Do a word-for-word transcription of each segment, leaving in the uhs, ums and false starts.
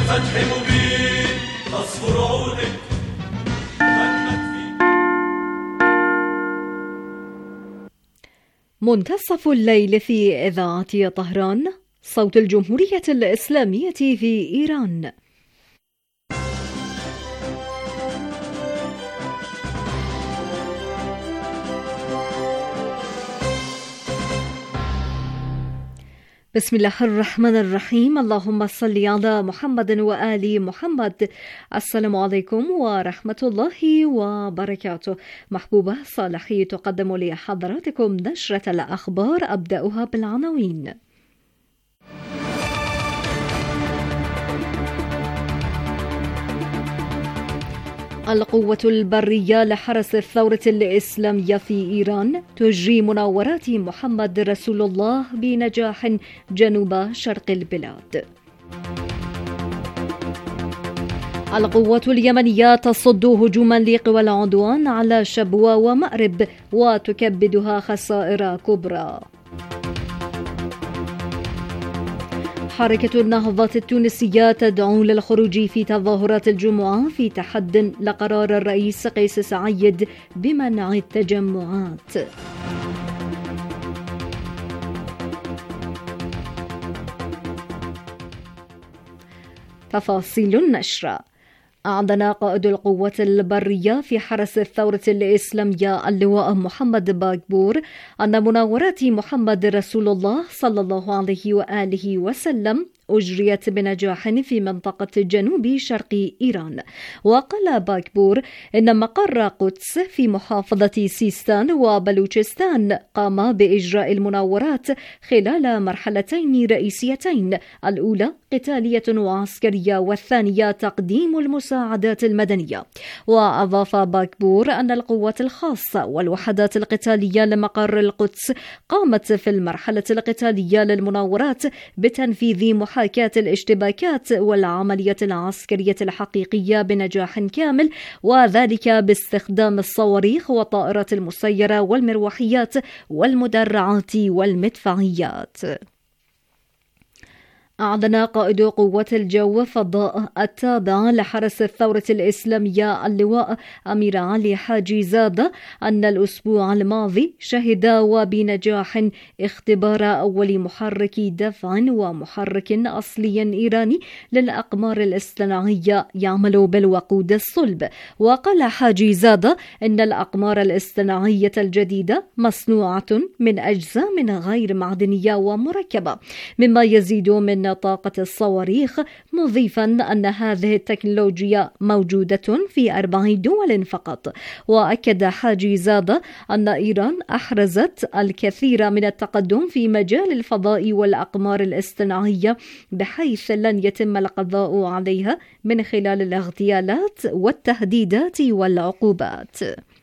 بالفتح مبين تصفر عودك منتصف الليل في إذاعة طهران، صوت الجمهورية الإسلامية في إيران. بسم الله الرحمن الرحيم. اللهم صل على محمد وآل محمد. السلام عليكم ورحمة الله وبركاته. محبوبة صالحي تقدم لحضراتكم نشرة الأخبار، أبدأها بالعناوين. القوة البرية لحرس الثورة الإسلامية في إيران تجري مناورات محمد رسول الله بنجاح جنوب شرق البلاد. القوة اليمنية تصد هجوما لقوى العدوان على شبوة ومأرب وتكبدها خسائر كبرى. حركة النهضة التونسية تدعو للخروج في تظاهرات الجمعة في تحد لقرار الرئيس قيس سعيد بمنع التجمعات. تفاصيل النشرة. أعلن قائد القوة البرية في حرس الثورة الإسلامية اللواء محمد باكبور أن مناورات محمد رسول الله صلى الله عليه وآله وسلم أجريت بنجاح في منطقة جنوب شرق إيران. وقال باكبور إن مقر قدس في محافظة سيستان وبلوچستان قام بإجراء المناورات خلال مرحلتين رئيسيتين، الأولى قتالية وعسكرية والثانية تقديم المساعدات المدنية. وأضاف باكبور أن القوات الخاصة والوحدات القتالية لمقر القدس قامت في المرحلة القتالية للمناورات بتنفيذ محاكاة الاشتباكات والعملية العسكرية الحقيقية بنجاح كامل، وذلك باستخدام الصواريخ والطائرات المسيرة والمروحيات والمدرعات والمدفعيات. أعلن قائد قوة الجو فضاء التابع لحرس الثورة الإسلامية اللواء أمير علي حاجي زادة أن الأسبوع الماضي شهد وبنجاح اختبار أول محرك دفع ومحرك أصلي إيراني للأقمار الاصطناعية يعمل بالوقود الصلب. وقال حاجي زادة إن الأقمار الاصطناعية الجديدة مصنوعة من أجزاء غير معدنية ومركبة، مما يزيد من طاقة الصواريخ، مضيفا أن هذه التكنولوجيا موجودة في أربع دول فقط. وأكد حاجي زادة أن إيران أحرزت الكثير من التقدم في مجال الفضاء والأقمار الاصطناعية، بحيث لن يتم القضاء عليها من خلال الاغتيالات والتهديدات والعقوبات.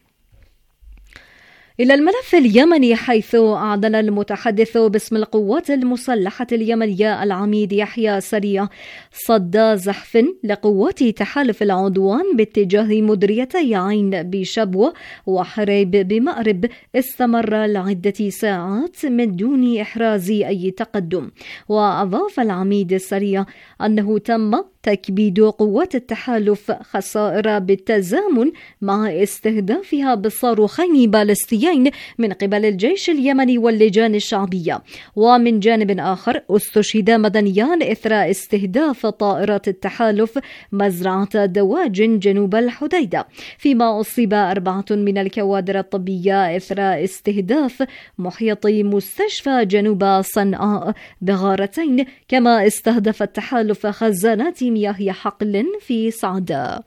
إلى الملف اليمني، حيث أعلن المتحدث باسم القوات المسلحة اليمنية العميد يحيى سريع صد زحف لقوات تحالف العدوان باتجاه مديريتي عين بشبوة وحريب بمأرب استمر لعدة ساعات من دون إحراز أي تقدم. وأضاف العميد سريع أنه تم تكبيد قوات التحالف خسائر بالتزامن مع استهدافها بصاروخين بالستيين من قبل الجيش اليمني واللجان الشعبية. ومن جانب آخر استشهد مدنيان إثر استهداف طائرات التحالف مزرعة دواجن جنوب الحديدة، فيما أصيب أربعة من الكوادر الطبية إثر استهداف محيطي مستشفى جنوب صنعاء بغارتين. كما استهدف التحالف خزانات مياه حقل في صعدة.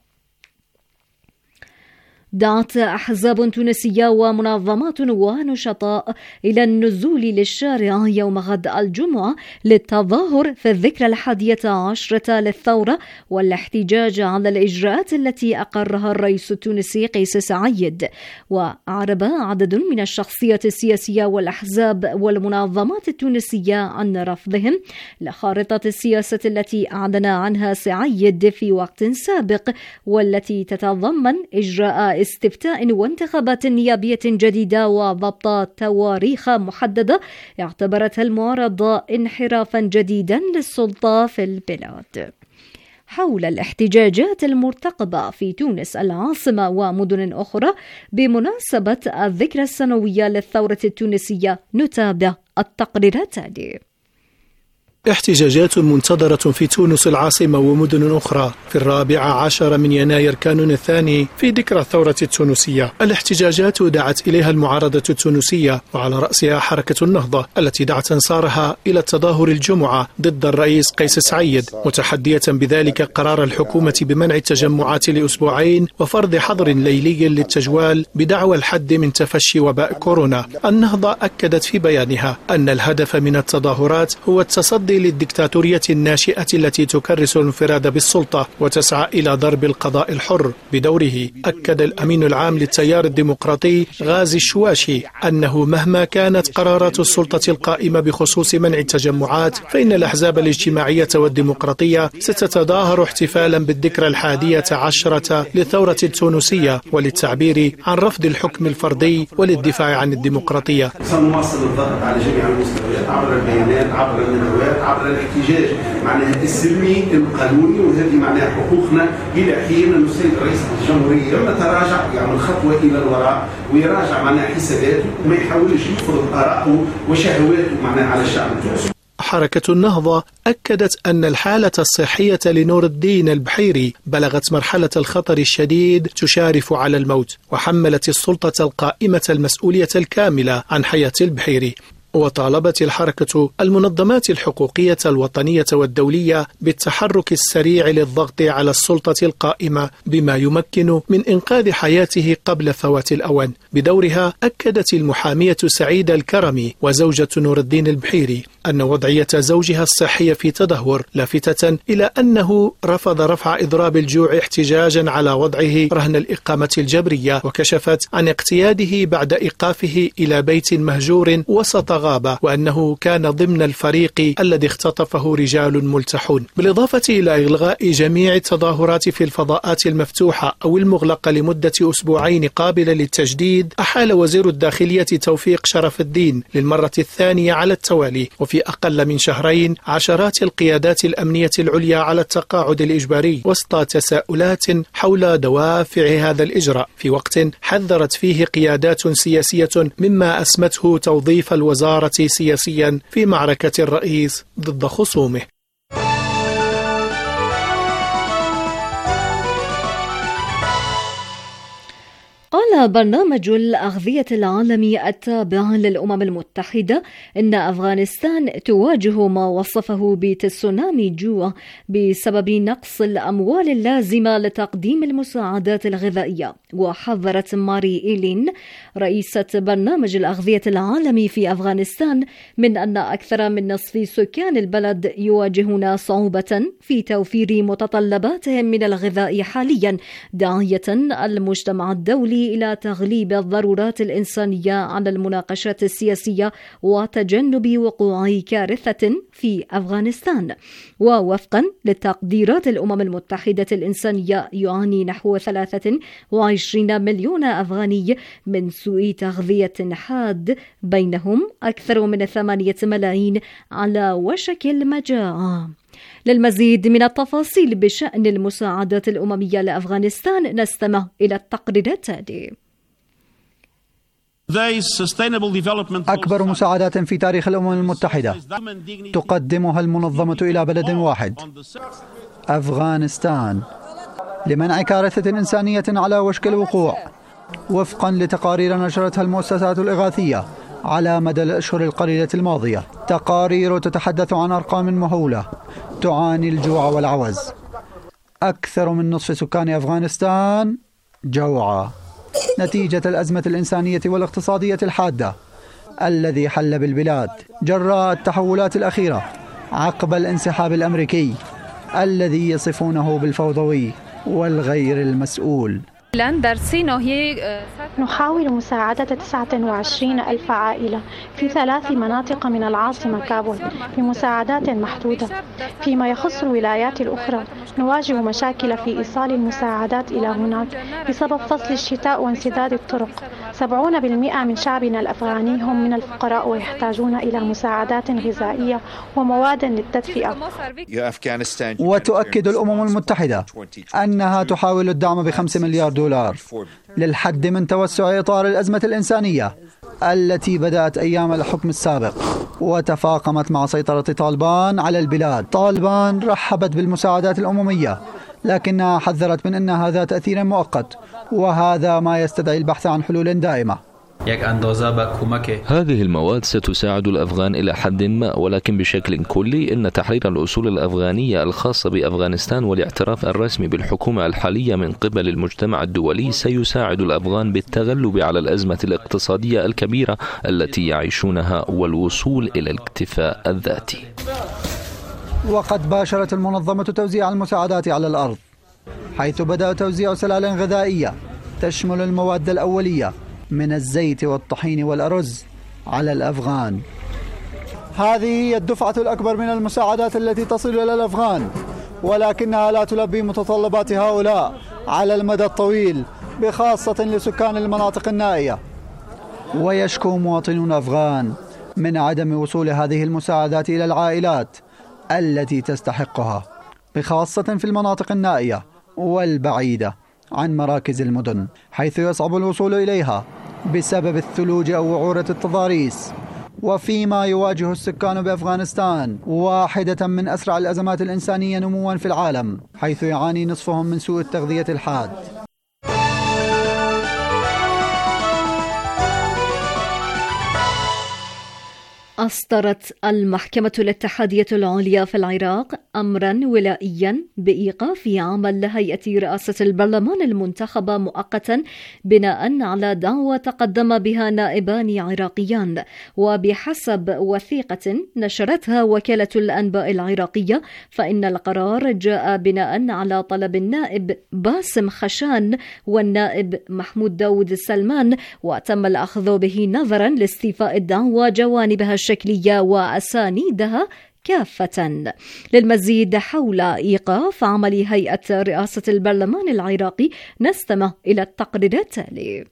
دعت أحزاب تونسية ومنظمات ونشطاء إلى النزول للشارع يوم غد الجمعة للتظاهر في الذكرى الحادية عشرة للثورة والاحتجاج على الإجراءات التي أقرها الرئيس التونسي قيس سعيد. وأعرب عدد من الشخصيات السياسية والأحزاب والمنظمات التونسية عن رفضهم لخارطة السياسة التي أعلن عنها سعيد في وقت سابق، والتي تتضمن إجراء استفتاء وانتخابات نيابية جديدة وضبط تواريخ محددة اعتبرتها المعارضة انحرافا جديدا للسلطة في البلاد. حول الاحتجاجات المرتقبة في تونس العاصمة ومدن أخرى بمناسبة الذكرى السنوية للثورة التونسية. نتابع التقرير التالي. احتجاجات منتظرة في تونس العاصمة ومدن أخرى في الرابع عشر من يناير كانون الثاني في ذكرى الثورة التونسية. الاحتجاجات دعت إليها المعارضة التونسية وعلى رأسها حركة النهضة التي دعت أنصارها إلى التظاهر الجمعة ضد الرئيس قيس سعيد، متحدية بذلك قرار الحكومة بمنع التجمعات لأسبوعين وفرض حظر ليلي للتجوال بدعوى الحد من تفشي وباء كورونا. النهضة أكدت في بيانها أن الهدف من التظاهرات هو التصدي للدكتاتورية الناشئة التي تكرس الانفراد بالسلطة وتسعى إلى ضرب القضاء الحر. بدوره أكد الأمين العام للتيار الديمقراطي غازي الشواشي أنه مهما كانت قرارات السلطة القائمة بخصوص منع التجمعات فإن الأحزاب الاجتماعية والديمقراطية ستتظاهر احتفالا بالذكرى الحادية عشرة للثورة التونسية وللتعبير عن رفض الحكم الفردي وللدفاع عن الديمقراطية. سنواصل الضغط على جميع المستويات عبر البيانات، عبر الندوات، عبر الاحتجاج معناها السلمي القانوني، وهذه معناها حقوقنا إلى حين أن السيد رئيس الجمهورية لما تراجع يعمل خطوة إلى الوراء ويراجع معناها حساباته وما يحاولش يفرض آراءه وشهواته معناها على الشعب التونسي. حركة النهضة أكدت أن الحالة الصحية لنور الدين البحيري بلغت مرحلة الخطر الشديد تشارف على الموت، وحملت السلطة القائمة المسؤولية الكاملة عن حياة البحيري. وطالبت الحركة المنظمات الحقوقية الوطنية والدولية بالتحرك السريع للضغط على السلطة القائمة بما يمكن من إنقاذ حياته قبل فوات الأوان. بدورها أكدت المحامية سعيدة الكرمي وزوجة نور الدين البحيري أن وضعية زوجها الصحية في تدهور، لافتة إلى أنه رفض رفع إضراب الجوع احتجاجا على وضعه رهن الإقامة الجبرية، وكشفت عن اقتياده بعد إيقافه إلى بيت مهجور وسط غابة، وأنه كان ضمن الفريق الذي اختطفه رجال ملتحون. بالإضافة إلى إلغاء جميع التظاهرات في الفضاءات المفتوحة أو المغلقة لمدة أسبوعين قابلة للتجديد، أحال وزير الداخلية توفيق شرف الدين للمرة الثانية على التوالي وفي أقل من شهرين عشرات القيادات الأمنية العليا على التقاعد الإجباري وسط تساؤلات حول دوافع هذا الإجراء، في وقت حذرت فيه قيادات سياسية مما أسمته توظيف الوزارة سياسيا في معركة الرئيس ضد خصومه. قال برنامج الأغذية العالمي التابع للأمم المتحدة إن أفغانستان تواجه ما وصفه بتسونامي جوع بسبب نقص الأموال اللازمة لتقديم المساعدات الغذائية. وحذرت ماري إيلين رئيسة برنامج الأغذية العالمي في أفغانستان من أن أكثر من نصف سكان البلد يواجهون صعوبة في توفير متطلباتهم من الغذاء حاليا، داعية المجتمع الدولي إلى تغليب الضرورات الإنسانية على المناقشات السياسية وتجنب وقوع كارثة في أفغانستان. ووفقا لتقديرات الأمم المتحدة الإنسانية يعاني نحو ثلاثة وعشرين مليون أفغاني من سوء تغذية حاد، بينهم أكثر من ثمانية ملايين على وشك المجاعة. للمزيد من التفاصيل بشأن المساعدات الأممية لأفغانستان نستمع إلى التقرير التالي. أكبر مساعدات في تاريخ الأمم المتحدة تقدمها المنظمة إلى بلد واحد، أفغانستان، لمنع كارثة إنسانية على وشك الوقوع، وفقا لتقارير نشرتها المؤسسات الإغاثية على مدى الأشهر القليلة الماضية. تقارير تتحدث عن أرقام مهولة تعاني الجوع والعوز. أكثر من نصف سكان أفغانستان جوعى نتيجة الأزمة الإنسانية والاقتصادية الحادة الذي حل بالبلاد جراء التحولات الأخيرة عقب الانسحاب الأمريكي الذي يصفونه بالفوضوي والغير المسؤول. نحاول مساعدة تسعة وعشرين ألف عائلة في ثلاث مناطق من العاصمة كابول بمساعدات محدودة. فيما يخص الولايات الأخرى نواجه مشاكل في إيصال المساعدات إلى هناك بسبب فصل الشتاء وانسداد الطرق. سبعين بالمئة من شعبنا الأفغاني هم من الفقراء ويحتاجون إلى مساعدات غذائية ومواد للتدفئة. وتؤكد الأمم المتحدة أنها تحاول الدعم بخمسة مليار دولار للحد من توسع إطار الأزمة الإنسانية التي بدأت أيام الحكم السابق وتفاقمت مع سيطرة طالبان على البلاد. طالبان رحبت بالمساعدات الأممية لكنها حذرت من أن هذا تأثير مؤقت، وهذا ما يستدعي البحث عن حلول دائمة. هذه المواد ستساعد الأفغان إلى حد ما، ولكن بشكل كلي إن تحرير الأصول الأفغانية الخاصة بأفغانستان والاعتراف الرسمي بالحكومة الحالية من قبل المجتمع الدولي سيساعد الأفغان بالتغلب على الأزمة الاقتصادية الكبيرة التي يعيشونها والوصول إلى الاكتفاء الذاتي. وقد باشرت المنظمة توزيع المساعدات على الأرض، حيث بدأ توزيع سلال غذائية تشمل المواد الأولية من الزيت والطحين والأرز على الأفغان. هذه هي الدفعة الأكبر من المساعدات التي تصل إلى الأفغان، ولكنها لا تلبي متطلبات هؤلاء على المدى الطويل، بخاصة لسكان المناطق النائية. ويشكو مواطنون أفغان من عدم وصول هذه المساعدات إلى العائلات التي تستحقها، بخاصة في المناطق النائية والبعيدة عن مراكز المدن، حيث يصعب الوصول إليها بسبب الثلوج أو وعورة التضاريس. وفيما يواجه السكان بأفغانستان واحدة من أسرع الأزمات الإنسانية نمواً في العالم، حيث يعاني نصفهم من سوء التغذية الحاد. أصدرت المحكمة الاتحادية العليا في العراق أمرا ولائيا بإيقاف عمل هيئة رئاسة البرلمان المنتخبة مؤقتا بناء على دعوى تقدم بها نائبان عراقيان. وبحسب وثيقة نشرتها وكالة الأنباء العراقية، فإن القرار جاء بناء على طلب النائب باسم خشان والنائب محمود داود السلمان، وتم الأخذ به نظرا لاستيفاء الدعوى جوانبها الشكلية وأسانيدها كافة. للمزيد حول إيقاف عمل هيئة رئاسة البرلمان العراقي نستمع إلى التقرير التالي.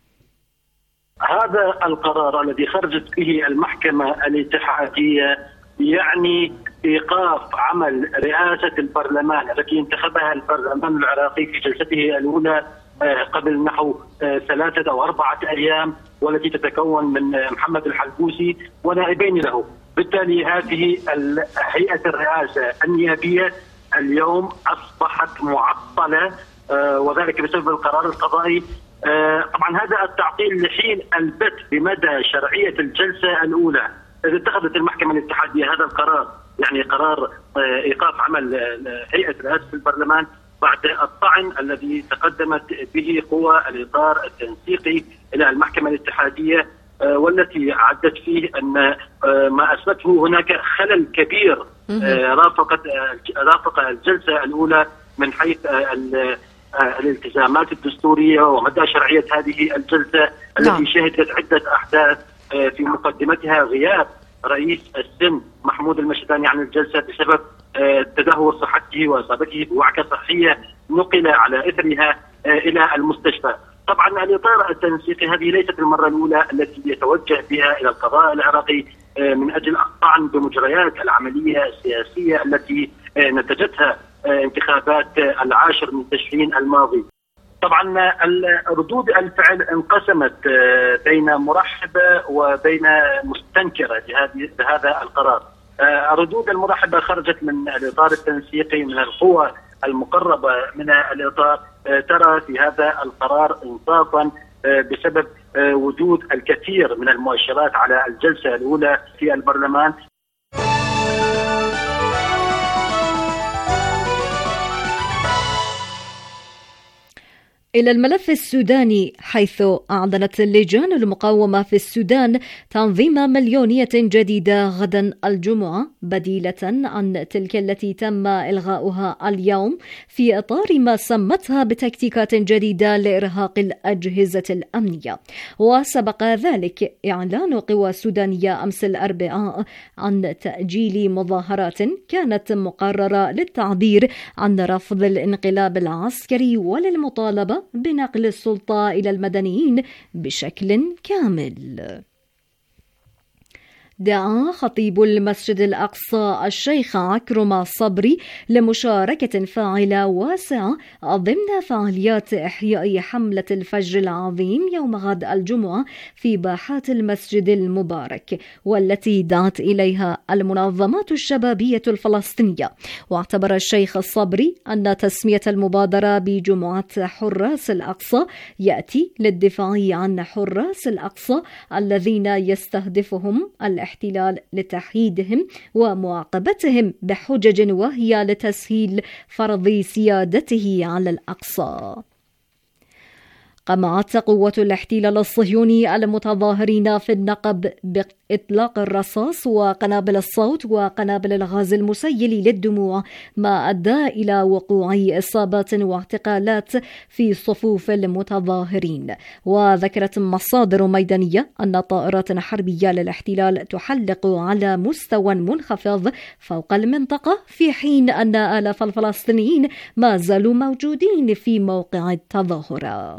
هذا القرار الذي خرجت به المحكمة الاتحادية يعني إيقاف عمل رئاسة البرلمان التي انتخبها البرلمان العراقي في جلسته الأولى قبل نحو ثلاثة أو أربعة أيام، والتي تتكون من محمد الحلبوسي ونائبين له. بالتالي هذه هيئة الرئاسة النيابية اليوم أصبحت معطلة، وذلك بسبب القرار القضائي. طبعا هذا التعطيل لحين البت بمدى شرعية الجلسة الأولى. إذا اتخذت المحكمة الاتحادية هذا القرار، يعني قرار إيقاف عمل هيئة رئاسة البرلمان، بعد الطعن الذي تقدمت به قوى الإطار التنسيقي إلى المحكمة الاتحادية، والتي عدت فيه أن ما أثبته هناك خلل كبير رافقت رافق الجلسة الأولى من حيث الالتزامات الدستورية ومدى شرعية هذه الجلسة التي شهدت عدة أحداث، في مقدمتها غياب رئيس السن محمود المشداني عن الجلسة بسبب تدهور صحته وإصابته بوعكة صحية نقل على إثرها إلى المستشفى. طبعا الإطار التنسيقي هذه ليست المرة الأولى التي يتوجه بها إلى القضاء العراقي من أجل الطعن بمجريات العملية السياسية التي نتجتها انتخابات العاشر من تشرين الماضي. طبعا ردود الفعل انقسمت بين مرحبة وبين مستنكرة لهذا القرار. الردود المرحبة خرجت من الإطار التنسيقي من القوى المقربة من الإطار، ترى في هذا القرار انصافا بسبب وجود الكثير من المؤشرات على الجلسة الأولى في البرلمان. إلى الملف السوداني، حيث أعلنت اللجان المقاومة في السودان تنظيم مليونية جديدة غدا الجمعة بديلة عن تلك التي تم إلغاؤها اليوم في إطار ما سمتها بتكتيكات جديدة لإرهاق الأجهزة الأمنية. وسبق ذلك إعلان قوى سودانية أمس الأربعاء عن تأجيل مظاهرات كانت مقررة للتعبير عن رفض الانقلاب العسكري وللمطالبة بنقل السلطة إلى المدنيين بشكل كامل. دعا خطيب المسجد الأقصى الشيخ عكرمة صبري لمشاركة فاعلة واسعة ضمن فعاليات إحياء حملة الفجر العظيم يوم غد الجمعة في باحات المسجد المبارك، والتي دعت إليها المنظمات الشبابية الفلسطينية. واعتبر الشيخ الصبري أن تسمية المبادرة بجمعة حراس الأقصى يأتي للدفاع عن حراس الأقصى الذين يستهدفهم الاحتلال لتحييدهم ومعاقبتهم بحجج وهي لتسهيل فرض سيادته على الأقصى. قمعت قوة الاحتلال الصهيوني المتظاهرين في النقب بإطلاق الرصاص وقنابل الصوت وقنابل الغاز المسيل للدموع، ما أدى إلى وقوع إصابات واعتقالات في صفوف المتظاهرين. وذكرت مصادر ميدانية أن طائرات حربية للاحتلال تحلق على مستوى منخفض فوق المنطقة، في حين أن آلاف الفلسطينيين ما زالوا موجودين في موقع التظاهرات.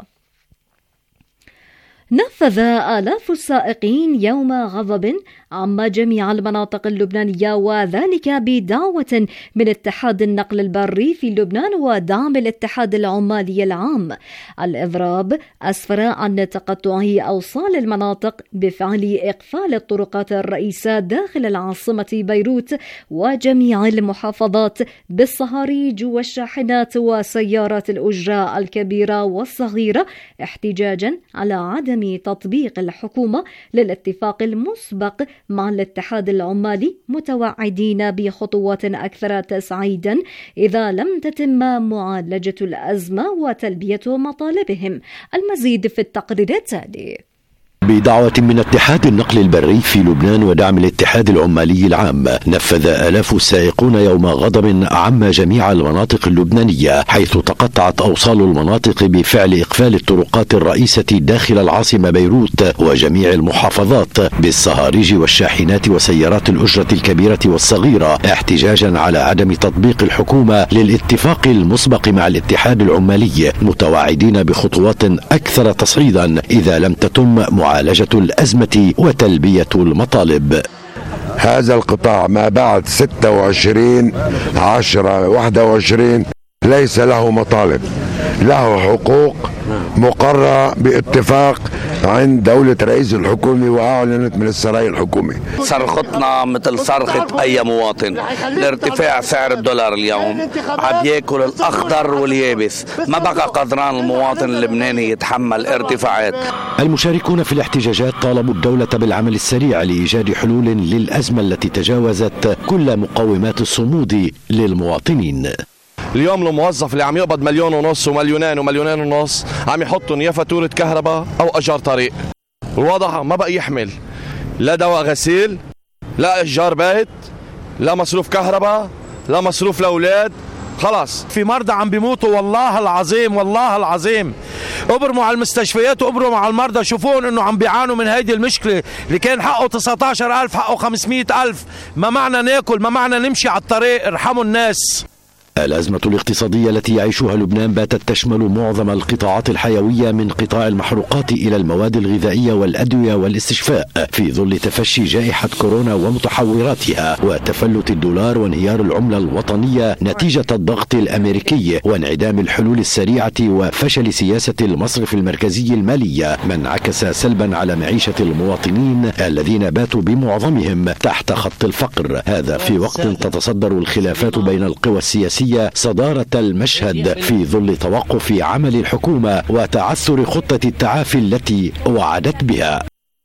نفذ آلاف السائقين يوم غضب عم جميع المناطق اللبنانية، وذلك بدعوة من اتحاد النقل البري في لبنان ودعم الاتحاد العمالي العام. الإضراب أسفر عن تقطع أوصال المناطق بفعل إقفال الطرقات الرئيسة داخل العاصمة بيروت وجميع المحافظات بالصهاريج والشاحنات وسيارات الأجرة الكبيرة والصغيرة، احتجاجا على عدم تطبيق الحكومة للاتفاق المسبق مع الاتحاد العمالي، متوعدين بخطوات أكثر تسعيدا إذا لم تتم معالجة الأزمة وتلبية مطالبهم. المزيد في التقرير التالي. بدعوة من اتحاد النقل البري في لبنان ودعم الاتحاد العمالي العام، نفذ آلاف السائقون يوم غضب عم جميع المناطق اللبنانية، حيث تقطعت أوصال المناطق بفعل إقفال الطرقات الرئيسة داخل العاصمة بيروت وجميع المحافظات بالصهاريج والشاحنات وسيارات الأجرة الكبيرة والصغيرة، احتجاجا على عدم تطبيق الحكومة للاتفاق المسبق مع الاتحاد العمالي، متوعدين بخطوات أكثر تصعيدا إذا لم تتم معالجة الأزمة وتلبية المطالب. هذا القطاع ما بعد ستة وعشرين عشرة واحد وعشرين ليس له مطالب، له حقوق مقررة باتفاق عند دولة رئيس الحكومة وأعلنت من السراي الحكومي. صرختنا مثل صرخة أي مواطن، لارتفاع سعر الدولار اليوم عم ياكل الأخضر واليابس، ما بقى قدران المواطن اللبناني يتحمل ارتفاعات. المشاركون في الاحتجاجات طالبوا الدولة بالعمل السريع لإيجاد حلول للأزمة التي تجاوزت كل مقومات الصمود للمواطنين. اليوم الموظف اللي عم يقبض مليون ونص ومليونين ومليونين ونص عم يحطهم يا فاتورة كهرباء أو أجار طريق. الوضع ما بقى يحمل لا دواء غسيل، لا إيجار بيت، لا مصروف كهرباء، لا مصروف لأولاد. خلاص في مرضى عم بيموتوا، والله العظيم والله العظيم. ابرموا على المستشفيات وابرموا على المرضى، شوفون انه عم بيعانوا من هيدي المشكله اللي كان حقه تسعة عشر ألف حقه خمسمئة ألف. ما معنى ناكل، ما معنى نمشي على الطريق. ارحموا الناس. الأزمة الاقتصادية التي يعيشها لبنان باتت تشمل معظم القطاعات الحيوية من قطاع المحروقات إلى المواد الغذائية والأدوية والاستشفاء، في ظل تفشي جائحة كورونا ومتحوراتها وتفلت الدولار وانهيار العملة الوطنية نتيجة الضغط الأمريكي وانعدام الحلول السريعة وفشل سياسة المصرف المركزي المالية، ما انعكس سلبا على معيشة المواطنين الذين باتوا بمعظمهم تحت خط الفقر. هذا في وقت تتصدر الخلافات بين القوى السياسية صدارة المشهد في ظل توقف عمل الحكومة وتعثر خطة التعافي التي وعدت بها.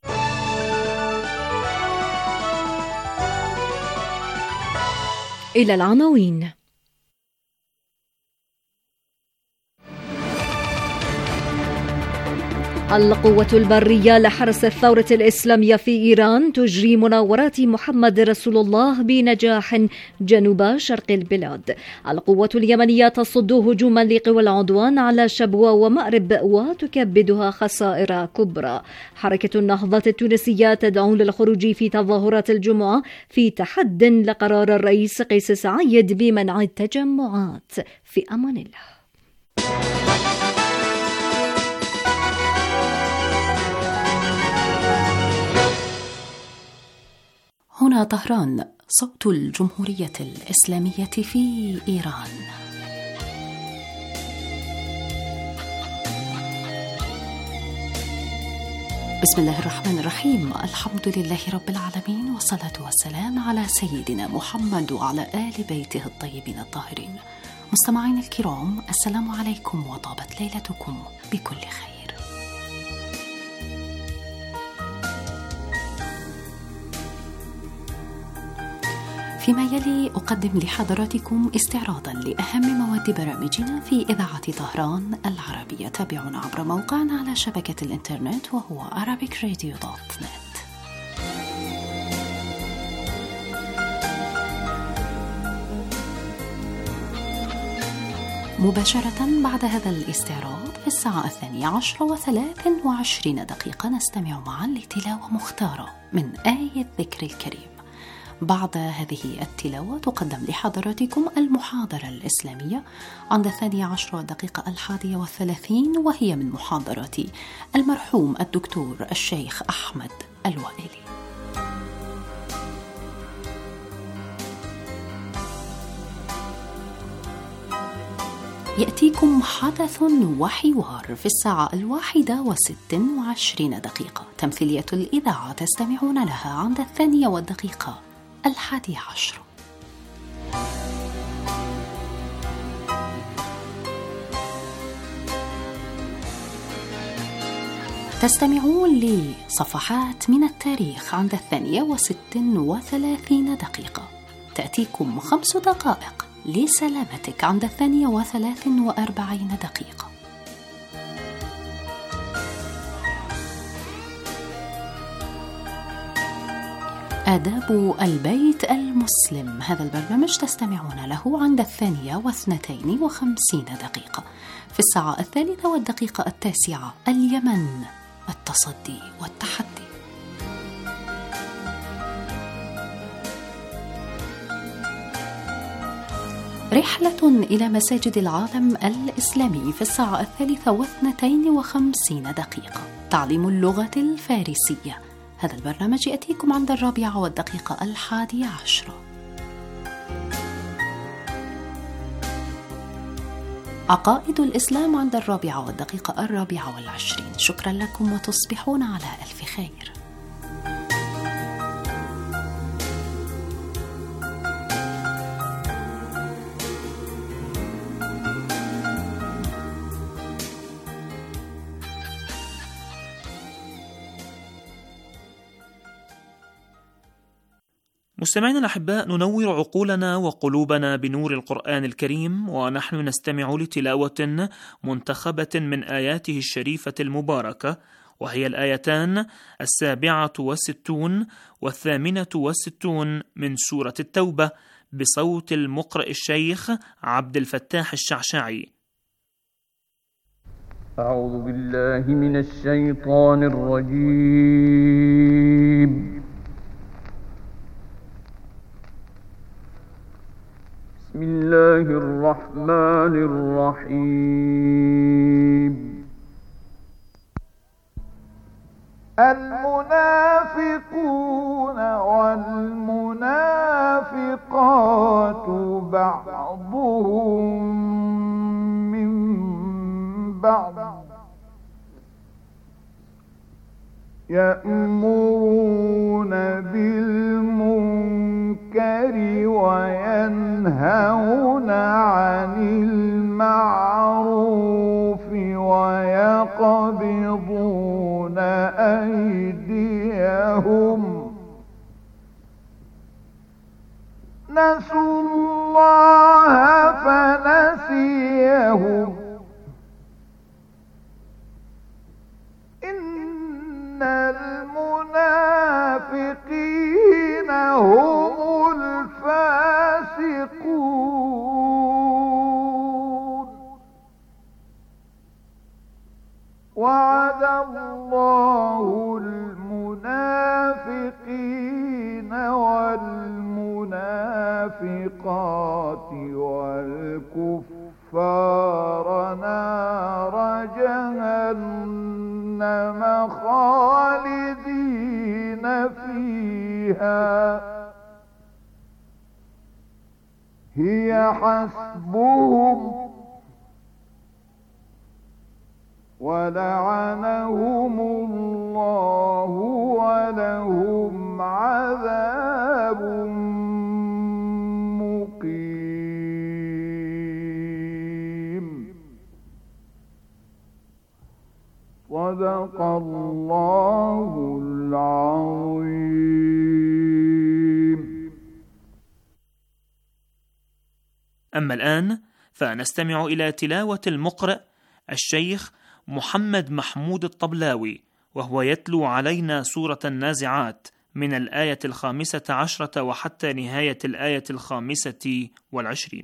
إلى العناوين. القوة البرية لحرس الثورة الإسلامية في إيران تجري مناورات محمد رسول الله بنجاح جنوب شرق البلاد. القوة اليمنية تصد هجوما لقوى العدوان على شبوة ومأرب وتكبدها خسائر كبرى. حركة النهضة التونسية تدعو للخروج في تظاهرات الجمعة في تحد لقرار الرئيس قيس سعيد بمنع التجمعات. في أمان الله. هنا طهران، صوت الجمهورية الإسلامية في إيران. بسم الله الرحمن الرحيم، الحمد لله رب العالمين، والصلاة والسلام على سيدنا محمد وعلى آل بيته الطيبين الطاهرين. مستمعين الكرام، السلام عليكم وطابت ليلتكم بكل خير. فيما يلي أقدم لحضراتكم استعراضا لأهم مواد برامجنا في إذاعة طهران العربية. تابعونا عبر موقعنا على شبكة الإنترنت وهو arabic radio dot net. مباشرة بعد هذا الاستعراض في الساعة الثانية عشرة وثلاث وعشرين دقيقة نستمع معا لتلاوة مختارة من آية الذكر الكريم. بعد هذه التلاوة تقدم لحضراتكم المحاضرة الإسلامية عند الثانية عشرة والدقيقة الحادية والثلاثين، وهي من محاضرة المرحوم الدكتور الشيخ أحمد الوائلي. يأتيكم حدث وحوار في الساعة الواحدة وست وعشرين دقيقة. تمثيلية الإذاعة تستمعون لها عند الثانية والدقيقة الحادية عشر. تستمعون لصفحات من التاريخ عند الثانية وست وثلاثين دقيقة. تأتيكم خمس دقائق لسلامتك عند الثانية وثلاث وأربعين دقيقة. آداب البيت المسلم، هذا البرنامج تستمعون له عند الثانية واثنتين وخمسين دقيقة. في الساعة الثالثة والدقيقة التاسعة اليمن، التصدي والتحدي. رحلة إلى مساجد العالم الإسلامي في الساعة الثالثة واثنتين وخمسين دقيقة. تعليم اللغة الفارسية، هذا البرنامج يأتيكم عند الرابعة والدقيقة الحادية عشرة. عقائد الإسلام عند الرابعة والدقيقة الرابعة والعشرين. شكرا لكم وتصبحون على ألف خير. مستمعينا الأحباء، ننور عقولنا وقلوبنا بنور القرآن الكريم، ونحن نستمع لتلاوة منتخبة من آياته الشريفة المباركة، وهي الآيتان السابعة والستون والثامنة والستون من سورة التوبة، بصوت المقرئ الشيخ عبد الفتاح الشعشاعي. أعوذ بالله من الشيطان الرجيم. بسم الله الرحمن الرحيم. المنافقون والمنافقات بعضهم من بعض يأمرون بالمنكر وينهون عن المعروف ويقبضون أيديهم. نسوا الله فنسيهم وعد الله المنافقين والمنافقات والكفار نار جهنم خالدين فيها هي حسبهم ولعنهم الله ولهم عذاب مقيم. صدق الله العظيم. أما الآن فنستمع إلى تلاوة المقرئ الشيخ محمد محمود الطبلاوي، وهو يتلو علينا سورة النازعات من الآية الخامسة عشرة وحتى نهاية الآية الخامسة والعشرين.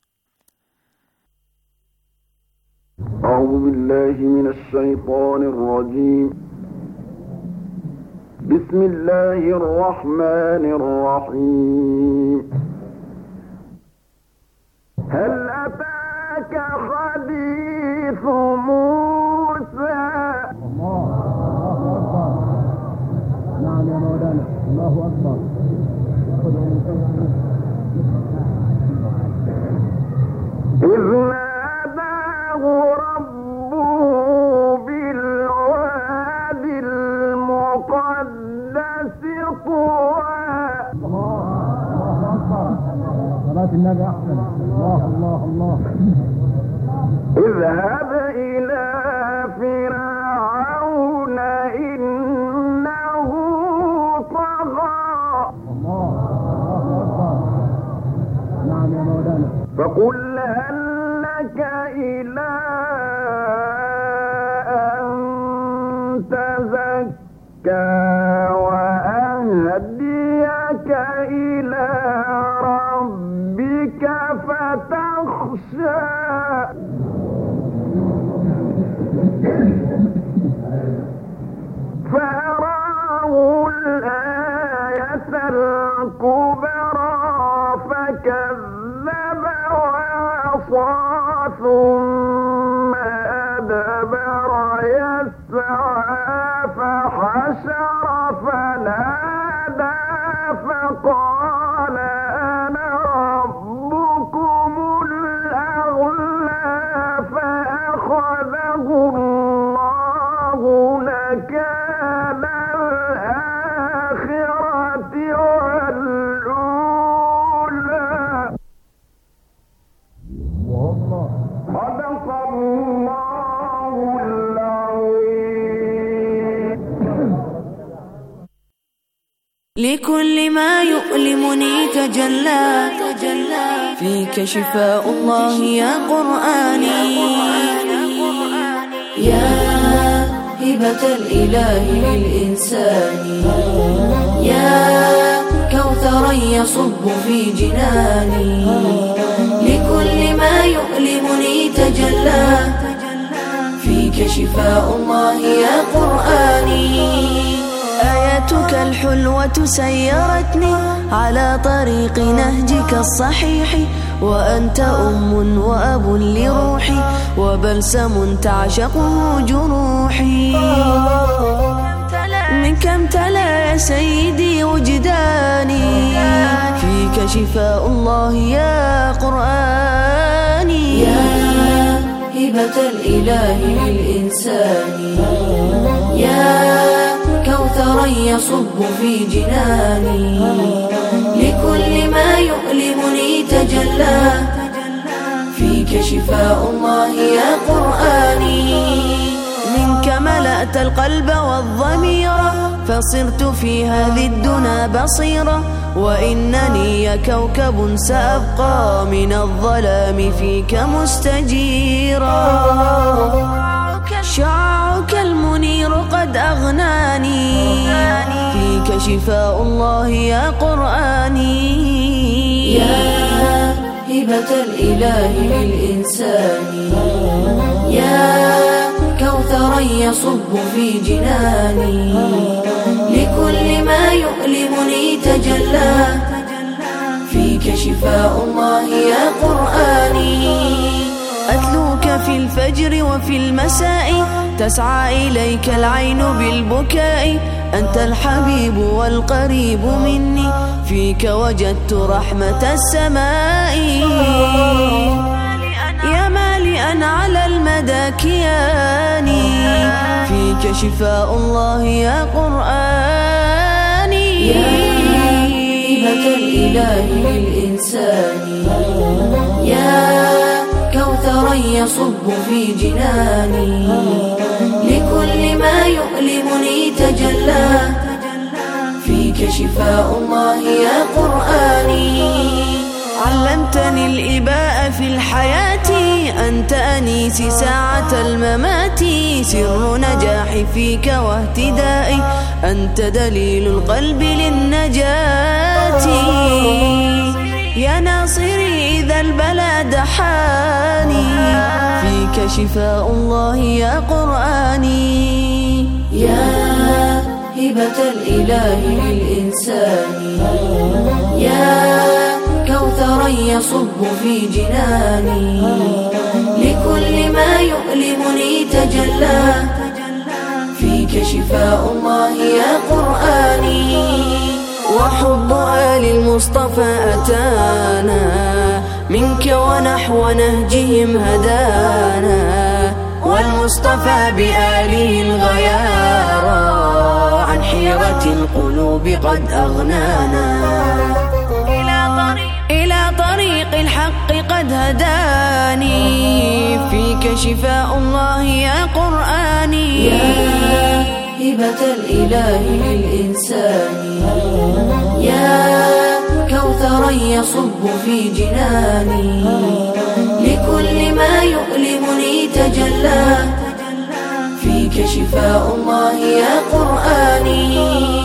أعوذ بالله من الشيطان الرجيم. بسم الله الرحمن الرحيم. هل أتاك حديث موسى؟ نعم يا مولانا، الله أكبر. إذ ناداه ربه بالوادي المقدس طوى. الله أكبر. صلاة النبي أحسن. الله الله الله. اذهب إلى فرعون إنه طغى. الله أكبر. نعم يا مولانا. فقل هل لك إلى أن تزكى وأهديك إلى ربك فتخشى. فأراه الآية الكبرى فكذب وعصى ثم أدبر يسعى فحشر فنادى فقال أنا ربكم الأعلى فأخذه الله نكال الآخرة والأولى. صدق الله العظيم. لكل ما يؤلمني تجلى فيك شفاء الله يا قرآني، يا هبة الإله للإنسان، يا كوثرا يصب في جناني. لكل ما يؤلمني تجلى فيك شفاء الله يا قرآني. آياتك الحلوة سيرتني على طريق نهجك الصحيح، وأنت أم وأب لروحي وبلسم تعشقه جروحي. منك امتلأ يا سيدي وجداني، فيك شفاء الله يا قرآني، يا هبة الإله للإنسان، يا كوثرا يصب في جناني. لكل ما يؤلمني تجلى فيك شفاء الله يا قرآني. منك ملأت القلب والضمير فصرت في هذه الدنا بصيرة، وإنني يا كوكب سأبقى من الظلام فيك مستجيرا. شعاعك المنير قد أغناني، فيك شفاء الله يا قرآني، يا هبة الإله للإنسان، يا كوثرا يصب في جناني لكل ما يؤلمني تجلى فيك شفاء الله يا قرآني أتلوك في الفجر وفي المساء تسعى إليك العين بالبكاء أنت الحبيب والقريب مني فيك وجدت رحمة السماء يا مالئا على المدى كياني فيك شفاء الله يا قرآني يا هبة الإله للإنسان يا كوثرا يصب في جناني لكل ما يؤلمني تجلى فيك شفاء الله يا قرآني علمتني الإباء في الحياة أنت أنيسي ساعة الممات سر نجاحي فيك واهتدائي أنت دليل القلب للنجاة يا ناصري إذا البلى دحاني فيك شفاء الله يا قرآني يا هبة الإله للإنسان يا كوثرا يصب في جناني لكل ما يؤلمني تجلى فيك شفاء الله يا قرآني وحب آل المصطفى أتانا منك ونحو نهجهم هدانا والمصطفى بآله الغيارى عن حيرة القلوب قد أغنانا إلى طريق الحق قد هداني فيك شفاء الله يا قرآني يا هبة الإله للإنسان يا كوثرا يصب في جناني لكل ما يؤلمني تجلى فيك شفاء الله يا قرآني.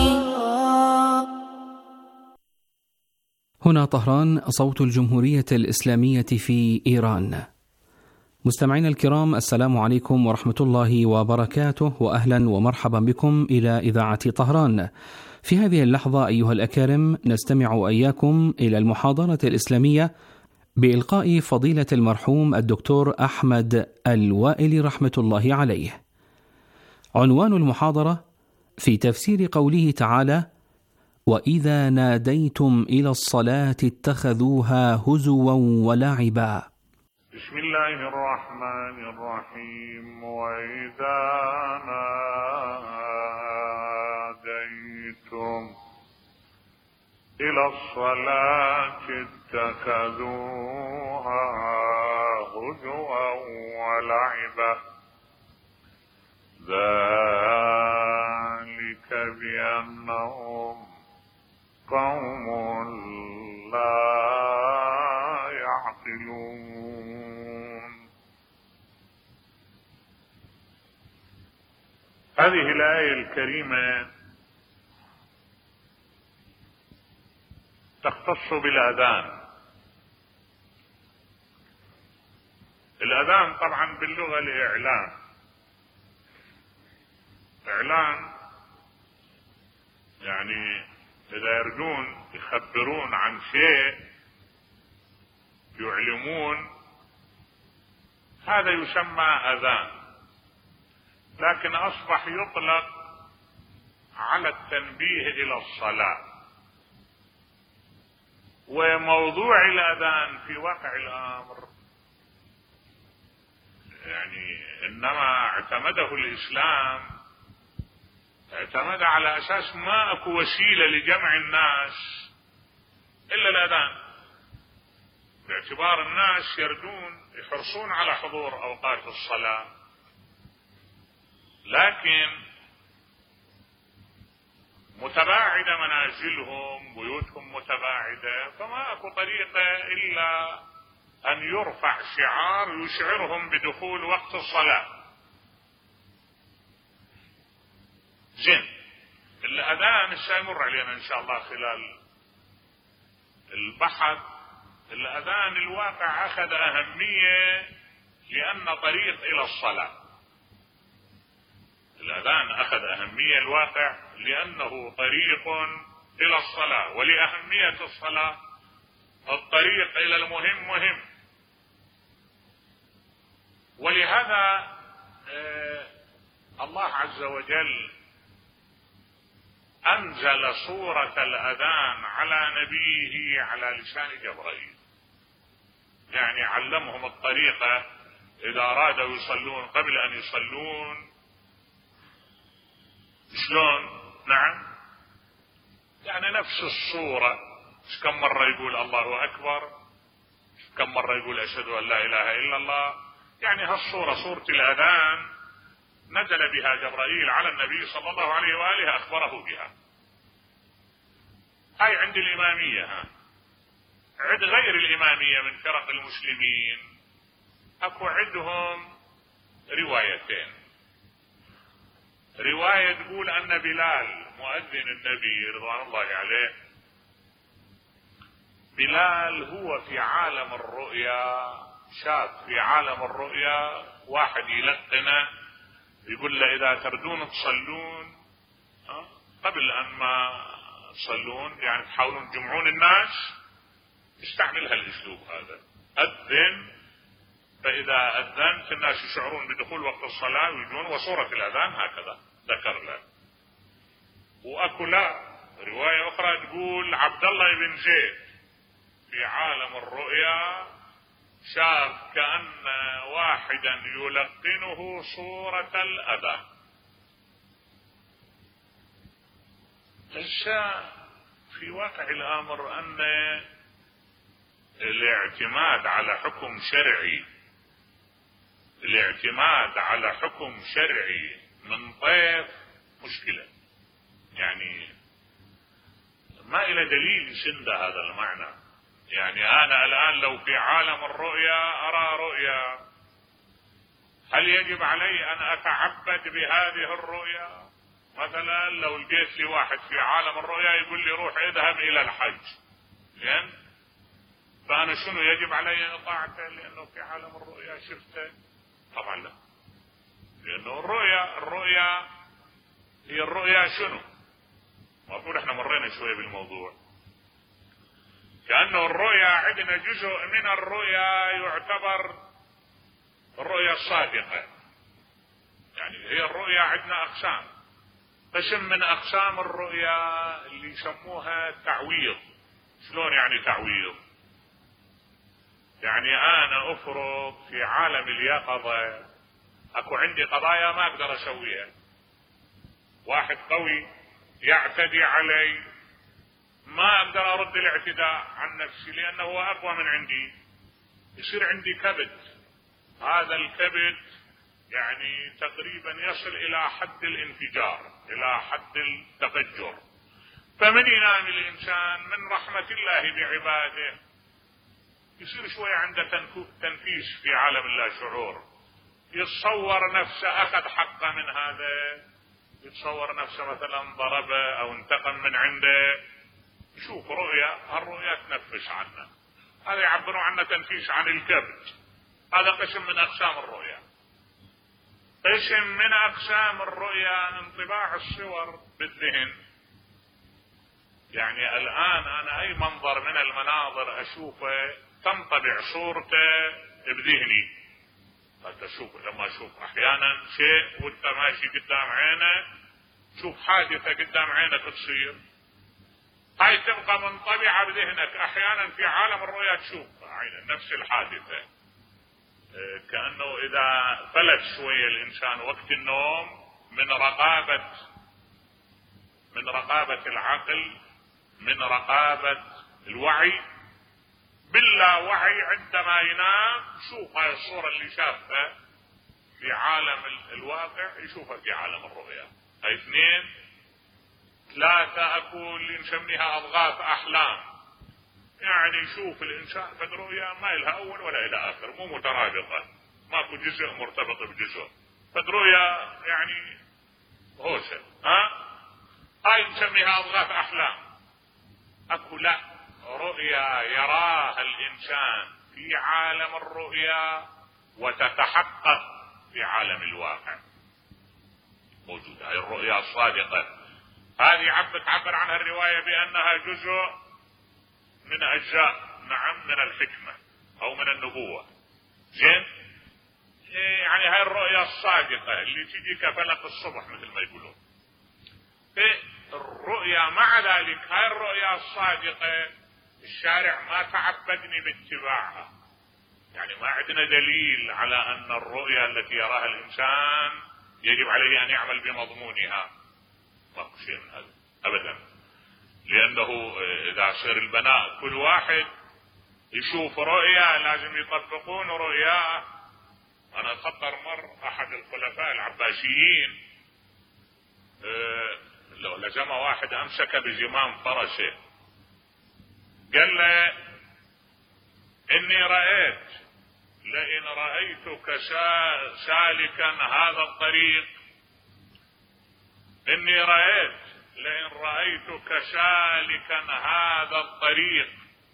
هنا طهران، صوت الجمهورية الإسلامية في إيران. مستمعينا الكرام، السلام عليكم ورحمة الله وبركاته، وأهلا ومرحبا بكم إلى إذاعة طهران. في هذه اللحظة أيها الأكارم نستمع إياكم إلى المحاضرة الإسلامية بإلقاء فضيلة المرحوم الدكتور أحمد الوائل رحمة الله عليه. عنوان المحاضرة في تفسير قوله تعالى: وإذا ناديتم إلى الصلاة اتخذوها هزوا ولعبا. بسم الله الرحمن الرحيم. وإذا ناديتم إلى الصلاة اتخذوها هزوا ولعبا ذلك بأنهم قوم لا يعقلون. هذه الآية الكريمة تختص بالأذان. الأذان طبعا باللغة الإعلان، إعلان يعني إذا يردون يخبرون عن شيء يعلمون، هذا يسمى أذان. لكن أصبح يطلق على التنبيه إلى الصلاة. وموضوع الأذان في واقع الأمر يعني إنما اعتمده الإسلام، اعتمد على أساس ما أكو وسيلة لجمع الناس إلا الأذان، باعتبار الناس يردون يحرصون على حضور أوقات الصلاة، لكن متباعدة منازلهم، بيوتهم متباعدة، فما أكو طريقة إلا أن يرفع شعار يشعرهم بدخول وقت الصلاة. زين، الأذان سيمر علينا إن شاء الله خلال البحث. الأذان الواقع أخذ أهمية لأن طريق إلى الصلاة. الأذان أخذ أهمية الواقع لأنه طريق إلى الصلاة، ولأهمية الصلاة الطريق إلى المهم مهم. ولهذا آه الله عز وجل أنزل سورة الأذان على نبيه على لسان جبرائيل، يعني علمهم الطريقة إذا أرادوا يصلون قبل أن يصلون شلون. نعم، يعني نفس الصورة، كم مرة يقول الله أكبر، كم مرة يقول أشهد أن لا إله إلا الله. يعني هالصورة صورة الأذان نزل بها جبرائيل على النبي صلى الله عليه وآله، أخبره بها. هاي عند الإمامية. ها عند غير الإمامية من فرق المسلمين أكو عندهم روايتين. رواية تقول أن بلال مؤذن النبي رضوان الله عليه، بلال هو في عالم الرؤيا شاف في عالم الرؤيا واحد يلقنه يقول له إذا تردون تصلون قبل أن ما تصلون، يعني تحاولون تجمعون الناس، استعمل هالأسلوب هذا، أذن، فإذا أذنت الناس يشعرون بدخول وقت الصلاة ويجون، وصورة الأذان هكذا ذكر له. وأكو لا رواية أخرى تقول عبد الله بن زيد في عالم الرؤيا شاف كأن واحدا يلقنه صورة الأذان. الشاء في واقع الأمر أن الاعتماد على حكم شرعي الاعتماد على حكم شرعي من طيف مشكلة، يعني ما إلى دليل يسند هذا المعنى. يعني أنا الآن لو في عالم الرؤيا أرى رؤيا، هل يجب علي أن أتعبد بهذه الرؤيا؟ مثلا لو لقيت لي واحد في عالم الرؤيا يقول لي روح اذهب إلى الحج، زين، فأنا شنو يجب علي إطاعته لأنه في عالم الرؤيا شفته؟ طبعا لا، لأنه الرؤيا الرؤيا هي الرؤيا شنو؟ المفروض احنا مرينا شوية بالموضوع، كأنه الرؤيا عندنا جزء من الرؤيا يعتبر الرؤيا الصادقة. يعني هي الرؤيا عندنا أقسام، قسم من أقسام الرؤيا اللي يسموها تعويض. شلون يعني تعويض؟ يعني أنا أفرض في عالم اليقظة أكو عندي قضايا ما أقدر أسويها، واحد قوي يعتدي علي، ما أقدر أرد الاعتداء عن نفسي لأنه هو أقوى من عندي، يصير عندي كبت. هذا الكبت يعني تقريبا يصل إلى حد الانفجار، إلى حد التفجر. فمن ينام الإنسان من رحمة الله بعباده يصير شوية عنده تنفيس في عالم اللاشعور، يتصور نفسه أخذ حقه من هذا، يتصور نفسه مثلا ضربه أو انتقم من عنده، يشوف رؤيا، هالرؤيا تنفس عنه، هذا يعبروا عنه تنفيس عن الكبت. هذا قسم من أقسام الرؤيا. قسم من أقسام الرؤيا انطباع الصور بالذهن. يعني الآن أنا أي منظر من المناظر أشوفه تنطبع صورته بذهني. فتشوف لما أشوف أحيانا شيء وأنت ماشي قدام عينه، تشوف حادثة قدام عينك تصير، هاي تبقى منطبعة بذهنك. أحيانا في عالم الرؤيا تشوف نفس الحادثة، كأنه إذا فلت شوية الإنسان وقت النوم من رقابة من رقابة العقل، من رقابة الوعي، باللا وعي عندما ينام يشوف هاي الصورة اللي شافها في عالم الواقع يشوفها في عالم الرؤيا. هاي اثنين. ثلاثة أكو اللي نسميها أضغاث أحلام، يعني يشوف الإنسان في الرؤيا ما إلها أول ولا إلى آخر، مو مترابطة، ماكو جزء مرتبط بجزء، فالرؤيا يعني هوسة. ها هاي نسميها أضغاث أحلام. أكو لا، رؤيا يراها الإنسان في عالم الرؤيا وتتحقق في عالم الواقع. موجودة. هاي الرؤيا الصادقة هذه عم تعبر عنها الرواية بأنها جزء من أجزاء نعم من الحكمة أو من النبوة. زين يعني هاي الرؤيا الصادقة اللي تجي كفلق الصبح مثل ما يقولون. الرؤيا مع ذلك هاي الرؤيا الصادقة الشارع ما تعبدني باتباعها، يعني ما عندنا دليل على أن الرؤيا التي يراها الإنسان يجب عليه أن يعمل بمضمونها، ما شيء من هذا أبدا. لأنه إذا صار البناء كل واحد يشوف رؤيا لازم يطبقون رؤياه. أنا أتذكر مر أحد الخلفاء العباسيين لو لزم واحد أمسك بزمام فرسه قال له إني رأيت لئن رأيتك سالكا هذا الطريق إني رأيت لئن رأيتك سالكا هذا الطريق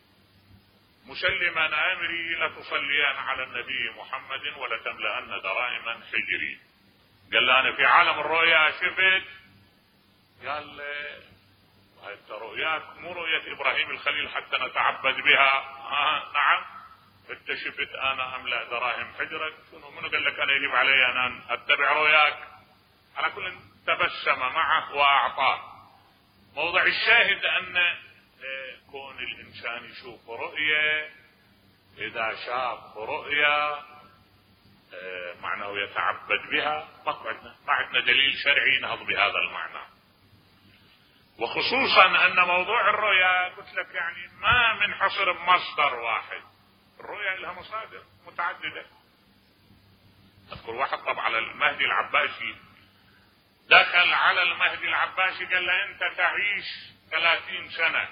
مسلما أمري لتصليان على النبي محمد ولتملأن دراهما حجري. قال له أنا في عالم الرؤيا شفت، قال لي أنت رؤياك مو رؤية إبراهيم الخليل حتى نتعبد بها. آه نعم أنت شفت أنا أملأ دراهم حجرك، منو قال لك أنا يجب علي أن أتبع رؤياك؟ على كل تبسم معه وأعطاه. موضع الشاهد أن كون الإنسان يشوف رؤية، إذا شاف رؤية معناه يتعبد بها، ما عندنا ما عندنا دليل شرعي ينهض بهذا المعنى. وخصوصا أن موضوع الرؤيا قلت لك يعني ما منحصر بمصدر واحد، الرؤيا لها مصادر متعددة. أذكر واحد طب على المهدي العباسي، دخل على المهدي العباسي قال له أنت تعيش ثلاثين سنة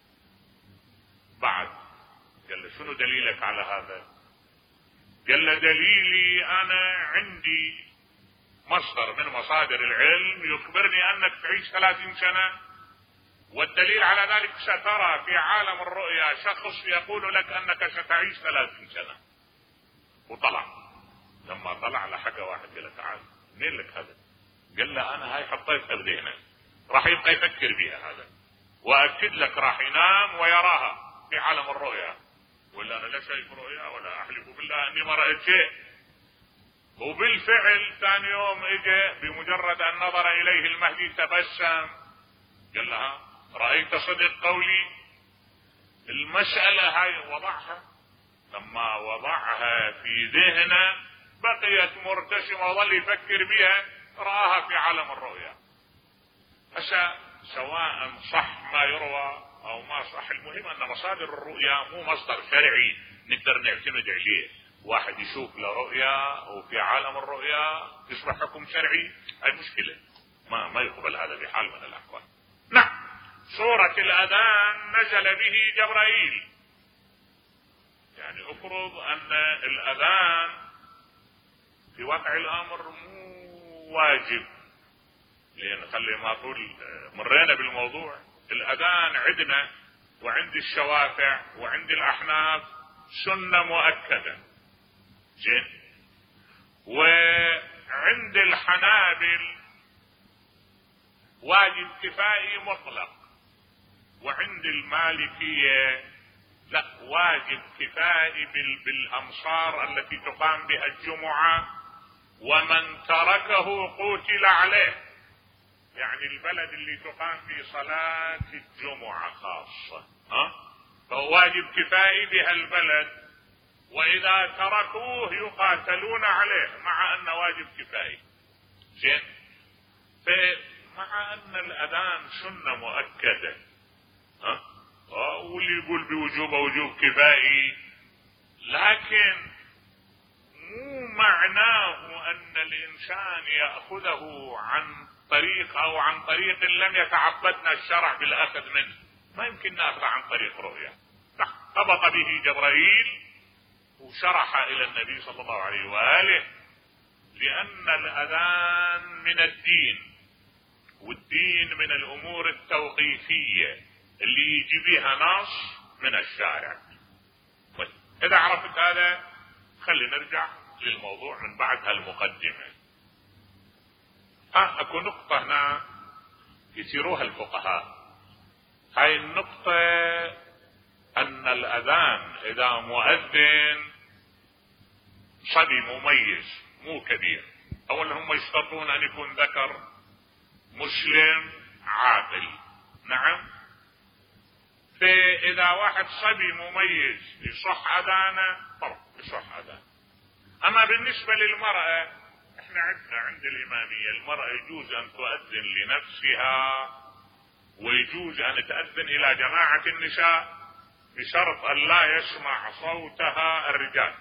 بعد. قال له شنو دليلك على هذا؟ قال له دليلي أنا عندي مصدر من مصادر العلم يخبرني أنك تعيش ثلاثين سنة، والدليل على ذلك سترى في عالم الرؤيا شخص يقول لك أنك ستعيش ثلاثين سنة. وطلع، لما طلع لحق واحد قال له تعال منين لك هذا؟ قال له أنا هاي حطيتها بذهنه، راح يبقى يفكر بها هذا، وأكد لك راح ينام ويراها في عالم الرؤيا. ولا أنا لا شايف رؤيا ولا أحلف بالله أني ما رأيت شيء. وبالفعل ثاني يوم اجى بمجرد ان نظر اليه المهدي تبسم، قال لها رأيت صدق قولي؟ المسألة هاي وضعها، لما وضعها في ذهنه بقيت مرتسمة وظل يفكر بها، رآها في عالم الرؤيا. هسه سواء صح ما يروى او ما صح، المهم ان مصادر الرؤيا مو مصدر شرعي نقدر نعتمد عليه. واحد يشوف له رؤيا وفي عالم الرؤيا يصبح حكم شرعي، هاي مشكلة ما ما يقبل هذا بحال من الأحوال. نعم سورة الأذان نزل به جبرائيل، يعني افرض أن الأذان في واقع الأمر مو واجب، لأن خلي ما أقول مرينا بالموضوع. الأذان عندنا وعند الشوافع وعند الأحناف سنة مؤكدة، زين، وعند الحنابل واجب كفائي مطلق، وعند المالكية لا واجب كفائي بالأمصار التي تقام بها الجمعة، ومن تركه قتل عليه، يعني البلد اللي تقام في صلاة الجمعة خاصة ها فهو واجب كفائي بها البلد، وإذا تركوه يقاتلون عليه مع أنه واجب كفائي. زين، فمع أن الأذان سنة مؤكدة ها واللي يقول بوجوبه وجوب كفائي، لكن مو معناه أن الإنسان يأخذه عن طريق أو عن طريق لم يتعبدنا الشرع بالأخذ منه. ما يمكن نأخذ عن طريق رؤيا، طبق به جبرائيل وشرح إلى النبي صلى الله عليه وآله، لأن الأذان من الدين، والدين من الأمور التوقيفية اللي يجي بها نص من الشارع. إذا عرفت هذا خلي نرجع للموضوع من بعد هالمقدمة. آه اكو نقطة هنا يثيروها الفقهاء. هاي النقطة ان الاذان اذا مؤذن صبي مميز مو كبير، اولا هم يشترطون ان يكون ذكر مسلم عاقل. نعم. فاذا واحد صبي مميز يصح اذانه طبعا يصح اذانه. اما بالنسبة للمرأة احنا عندنا عند الامامية المرأة يجوز ان تؤذن لنفسها ويجوز ان تأذن الى جماعة النساء بشرط ان لا يسمع صوتها الرجال.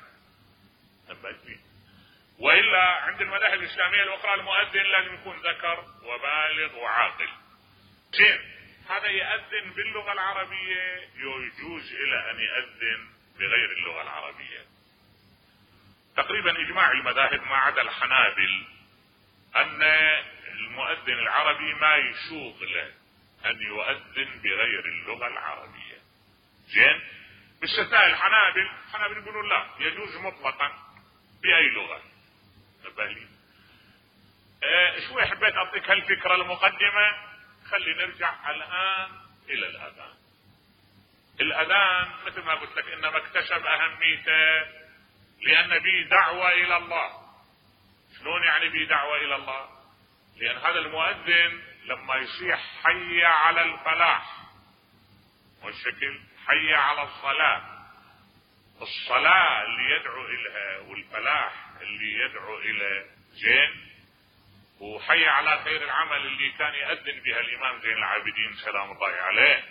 والا عند المذاهب الاسلامية الاخرى المؤذن لازم يكون ذكر وبالغ وعاقل. زين، هذا يأذن باللغة العربية يجوز الى ان يأذن بغير اللغة العربية. تقريبا اجماع المذاهب ما عدا الحنابل ان المؤذن العربي ما يسوغ له ان يؤذن بغير اللغة العربية. زين، باستثناء الحنابل، الحنابل يقولون لا يجوز مطلقا باي لغة. نبهلي اه شوي حبيت اعطيك هالفكرة المقدمة. خلي نرجع الان الى الاذان. الاذان مثل ما قلت لك انما اكتسب اهميته لان به دعوة الى الله. شلون يعني به دعوة الى الله؟ لان هذا المؤذن لما يصيح حي على الفلاح والشكل حي على الصلاة، الصلاة اللي يدعو الها والفلاح اللي يدعو الى. زين، وحي على خير العمل اللي كان يأذن بها الامام زين العابدين سلام الله عليه.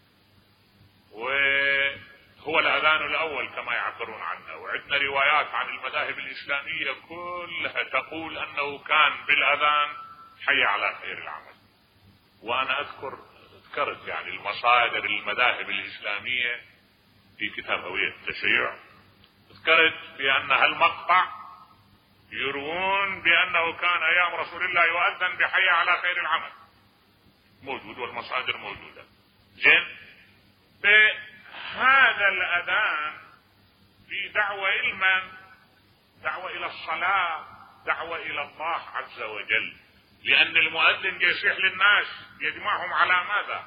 وهو الاذان الاول كما يعبرون عنه. وعندنا روايات عن المذاهب الاسلامية كلها تقول انه كان بالاذان حي على خير العمل. وانا اذكر ذكرت يعني المصادر المذاهب الاسلامية في كتاب هوية التشيع، ذكرت بان هالمقطع يروون بانه كان ايام رسول الله يؤذن بحي على خير العمل. موجود والمصادر موجودة. زين، بهذا الاذان في دعوة الى دعوة الى الصلاة، دعوة الى الله عز وجل. لان المؤذن يصيح للناس يجمعهم على ماذا؟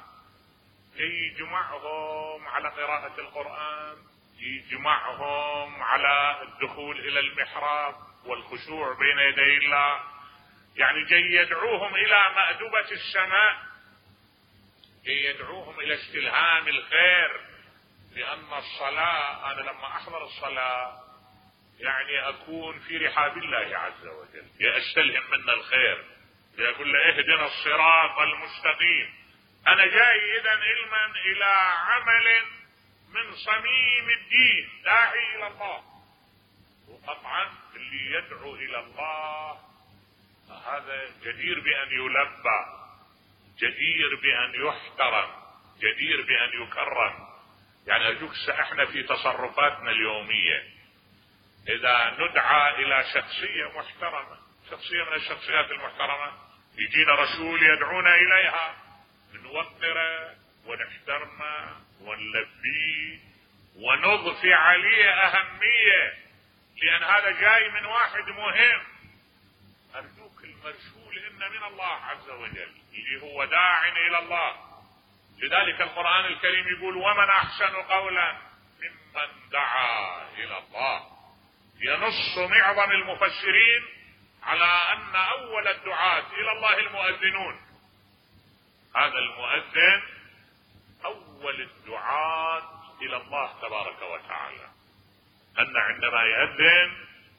يجمعهم على قراءة القرآن، يجمعهم على الدخول الى المحراب والخشوع بين يدي الله. يعني جاي يدعوهم الى مأدبة السماء، جاي يدعوهم الى استلهام الخير. لان الصلاة انا لما احضر الصلاة يعني اكون في رحاب الله عز وجل، يستلهم منا الخير، يقول له اهدنا الصراط المستقيم. انا جاي اذا علما الى عمل من صميم الدين داعي الى الله. وقطعا اللي يدعو الى الله هذا جدير بان يلبى، جدير بان يحترم، جدير بان يكرم. يعني ارجوك احنا في تصرفاتنا اليومية اذا ندعى الى شخصية محترمة، شخصية من الشخصيات المحترمة، يجينا رسول يدعونا اليها، نوقره ونحترمه ونلبيه ونضفي عليه اهمية، لان هذا جاي من واحد مهم. ارجوك المرسول ان من الله عز وجل اللي هو داع الى الله. لذلك القرآن الكريم يقول ومن احسن قولا ممن دعا الى الله. ينص معظم المفسرين على ان اول الدعاة الى الله المؤذنون. هذا المؤذن اول الدعاة الى الله تبارك وتعالى. ان عندما يؤذن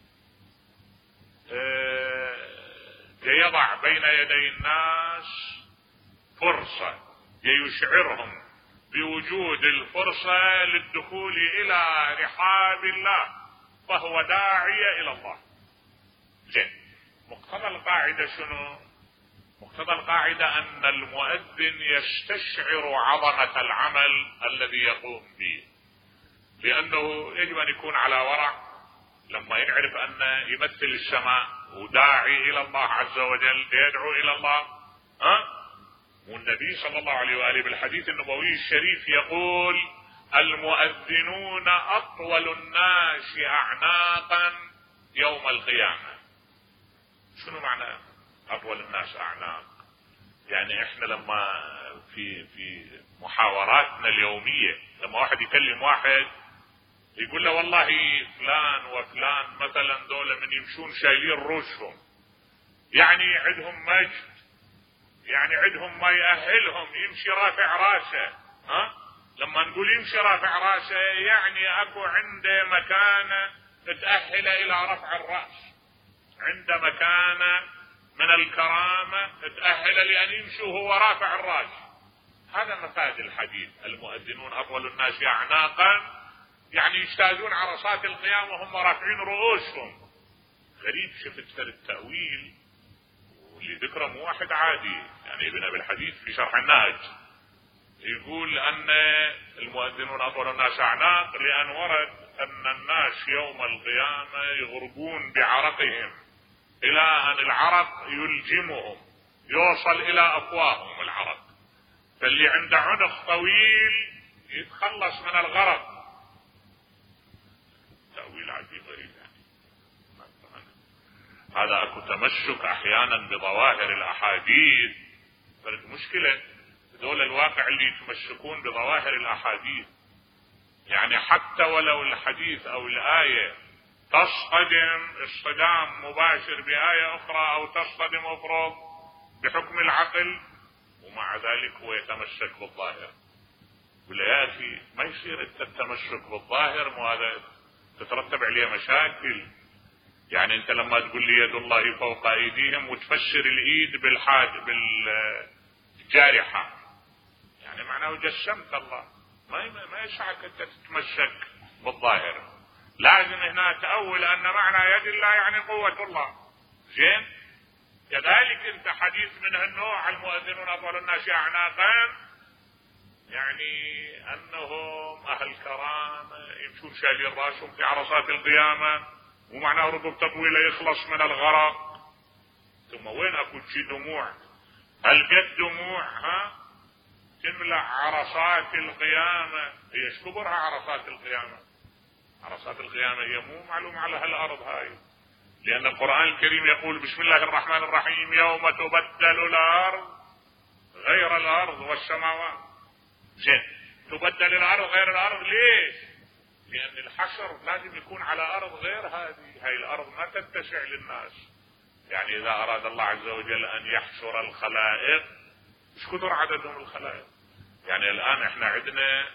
يضع بين يدي الناس فرصة يشعرهم بوجود الفرصة للدخول الى رحاب الله، فهو داعية الى الله. زين، مقتضى القاعدة شنو؟ مقتضى القاعدة ان المؤذن يستشعر عظمة العمل الذي يقوم به، لانه يجب ان يكون على ورع لما يعرف ان يمثل السماء وداعي الى الله عز وجل، يدعو الى الله. ها؟ والنبي صلى الله عليه وآله بالحديث النبوي الشريف يقول المؤذنون اطول الناس اعناقا يوم القيامة. شنو معنى؟ أطول الناس أعناق. يعني إحنا لما في في محاوراتنا اليومية لما واحد يكلم واحد يقول له والله فلان وفلان مثلا دول من يمشون شايلين روسهم، يعني عندهم مجد، يعني عندهم ما يأهلهم يمشي رافع راسه. ها لما نقول يمشي رافع راسه يعني اكو عنده مكانة تتأهل الى رفع الرأس، عنده مكانة من الكرامة تتأهل لأن يمشي وهو رافع الرأس. هذا مفاد الحديث. المؤذنون أطول الناس أعناقا، يعني يجتازون عرصات القيام وهم رافعين رؤوسهم. غريب شفت في التأويل واللي ذكره مو واحد عادي، يعني ابن أبي الحديث في شرح النهج يقول أن المؤذنون أطول الناس أعناق لأن ورد أن الناس يوم القيامة يغرقون بعرقهم إلى أن العرق يلجمهم يوصل إلى أفواههم العرق، فاللي عنده عنق طويل يتخلص من الغرق. تأويل عجيب غريب يعني. هذا أكو تمسك أحيانا بظواهر الأحاديث، فالمشكلة دول الواقع اللي يتمسكون بظواهر الأحاديث، يعني حتى ولو الحديث أو الآية تصطدم اصطدام مباشر بآية أخرى أو تصطدم أفرض بحكم العقل، ومع ذلك هو يتمسك بالظاهر. يقول يا أخي ما يصير التمسك بالظاهر، وهذا تترتب عليه مشاكل. يعني أنت لما تقول لي يد الله فوق أيديهم وتفسر الإيد بالحاج بالجارحة، يعني معناه جسمت الله. ما ما يسعك أنت تتمسك بالظاهر، لازم هنا تأول أن معنى يد الله يعني قوة الله. زين، كذلك أنت حديث من هالنوع المؤذنون أطول الناس أعناقا، يعني أنهم أهل كرامة يمشون شايلين راسهم في عرصات القيامة، ومعناه رطوبة طويلة يخلص من الغرق. ثم وين أكو شي دموع؟ هل قد دموع ها تملأ عرصات القيامة؟ هي ايش كبرها عرصات القيامة؟ عرصات القيامة هي مو معلوم على هالأرض هاي، لأن القرآن الكريم يقول بسم الله الرحمن الرحيم يوم تبدل الأرض غير الأرض والسماوات. زين، تبدل الأرض غير الأرض ليش؟ لأن الحشر لازم يكون على أرض غير هذه، هاي الأرض ما تتسع للناس. يعني إذا أراد الله عز وجل أن يحشر الخلائق، إيش كثر عددهم الخلائق؟ يعني الآن إحنا عندنا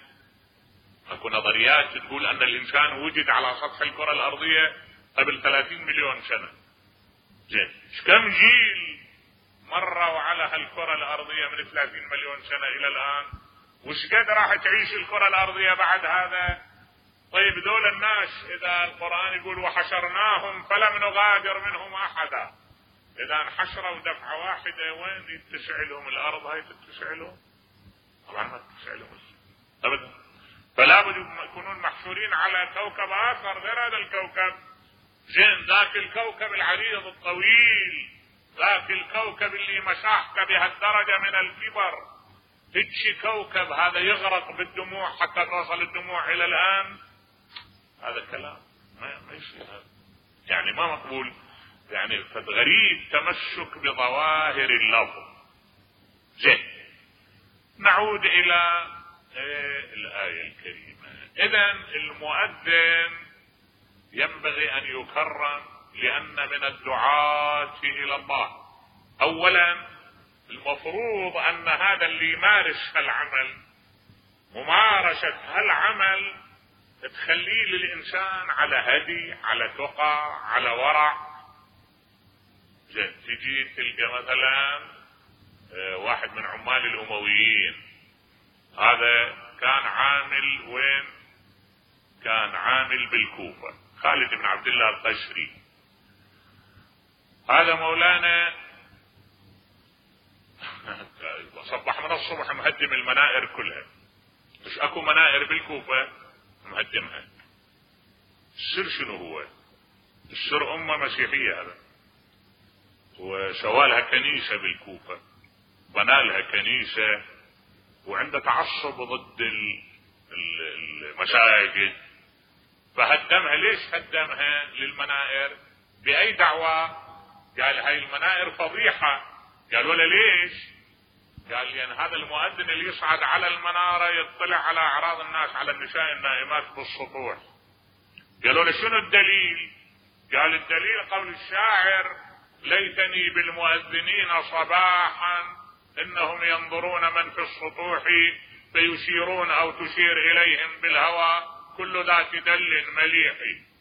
اكو نظريات تقول ان الانسان وجد على سطح الكرة الارضية قبل ثلاثين مليون سنة. زين، كم جيل مروا على هالكرة الارضية من ثلاثين مليون سنة الى الان؟ وش قد راح تعيش الكرة الارضية بعد هذا؟ طيب دول الناس اذا القرآن يقول وحشرناهم فلم نغادر منهم احدا، اذا انحشروا دفعة واحدة وين يتسع لهم الارض؟ هاي تتسع لهم؟ طبعا ما تتسع لهم ابدا، فلا بد يكونون محشورين على كوكب آخر غير هذا الكوكب. زين، ذاك الكوكب العريض الطويل، ذاك الكوكب اللي مساحته بهالدرجة من الكبر، هيجي كوكب هذا يغرق بالدموع حتى توصل الدموع إلى الآن؟ هذا كلام ما, ما يصير هذا، يعني ما مقبول. يعني فغريب تمسك بظواهر اللفظ. زين، نعود إلى إيه الآية الكريمة. إذن المؤذن ينبغي أن يكرم، لأن من الدعاة إلى الله أولا المفروض أن هذا اللي يمارس هالعمل ممارسة هالعمل تخليه للإنسان على هدي، على تقى، على ورع. تجي تلقى مثلا واحد من عمال الأمويين، هذا كان عامل وين؟ كان عامل بالكوفة، خالد بن عبد الله القشري. هذا مولانا صبح من الصبح مهدم المنائر كلها. مش اكو منائر بالكوفة مهدمها. السر شنو هو؟ السر امة مسيحية، هذا وسوالها كنيسة بالكوفة، بنالها كنيسة، وعنده تعصب ضد المساجد، فهدمها. ليش هدمها للمنائر؟ بأي دعوة؟ قال هاي المنائر فضيحة. قال ولا ليش؟ قال لأن هذا المؤذن اللي يصعد على المنارة يطلع على أعراض الناس، على النساء النائمات بالسطوح. قالوا له شنو الدليل؟ قال الدليل قول الشاعر: ليتني بالمؤذنين صباحا إنهم ينظرون من في السطوح فيشيرون أو تشير إليهم بالهوى كل ذات دل مليح.